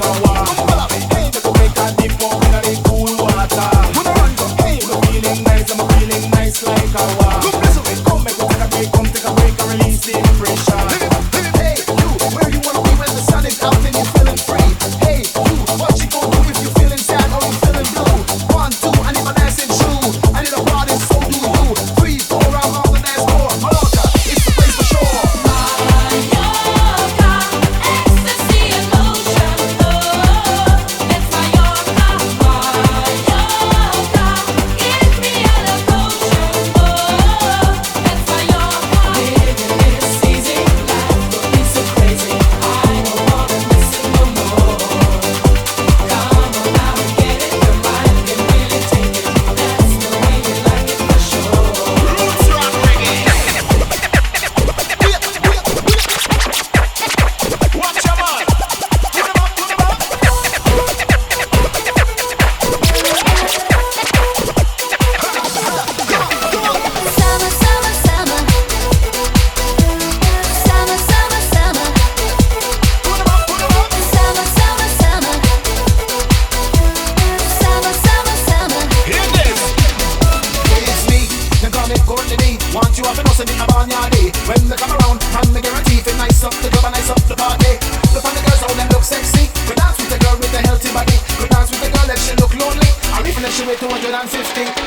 a war. Hey, just to make a dip up in the cool water. Hey, I'm feeling nice like a war. Come make we take a break and release the pressure. Hey, you, where you wanna be when the sun is out and you're feeling free? Hey, you, what you gonna do if you're feeling sad or you're feeling blue? 1, 2, I need my dancing shoe. I need a party, so do you. 3, 4, I'm on the dance floor. Mallorca, it's the place for sure. Mallorca, ecstasy and motion. Oh, it's Mallorca, Mallorca. Give me a potion. Oh, it's Mallorca. Living is easy, life will be so crazy. I don't wanna miss it no more. Come on now and get it, your mind can really take it. That's the way we like it for sure. Roots rock reggae. Watch your man. Put 'em up, put 'em up. Summer, summer, summer. Summer, summer, summer. Put 'em up, put 'em up. Summer, summer, summer. Summer, summer, summer. Hear this. It's me, they call me Courtney D. Want you up and also in a barnyard. When they come around, and they guarantee if nice up the club and nice up the party. Look on the girls, how them look sexy. Could dance with the girl with the healthy body. Could dance with the girl if she look lonely. Or even if she weigh 250.